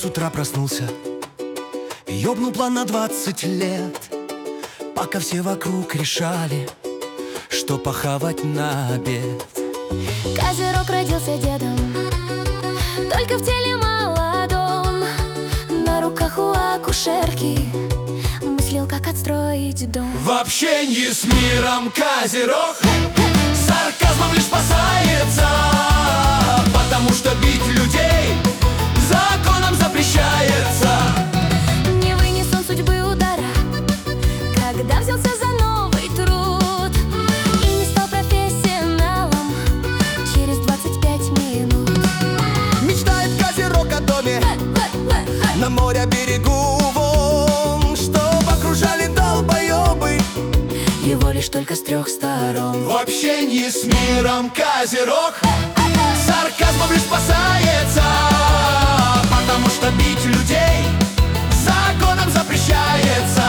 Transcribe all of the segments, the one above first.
утра проснулся, ёбнул план на 20 лет, пока все вокруг решали, что похавать на обед. Козерог родился дедом, только в теле молодом. На руках у акушерки мыслил, как отстроить дом. В общении с миром Козерог сарказмом лишь спасается, потому что бить людей законом запрещается. Не вынес он судьбы удара, когда взялся за новый труд, и не стал профессионалом через 25 минут. Мечтает Козерог о доме на море берегу вон, чтоб окружали долбоёбы Его лишь только с 3 сторон. В общении с миром Козерог сарказмом лишь спасается, потому что бить людей законом запрещается.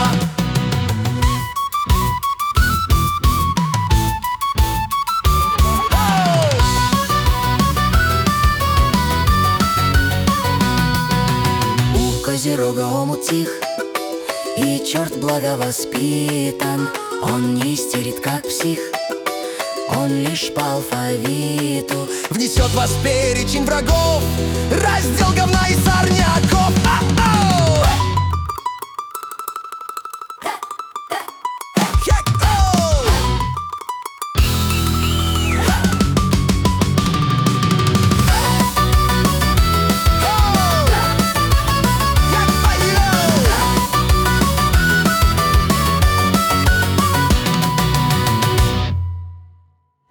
У Козерога омут тих, и черт благовоспитан. Он не истерит, как псих, он лишь по алфавиту Внесет вас в перечень врагов, раздел говна и сорняков.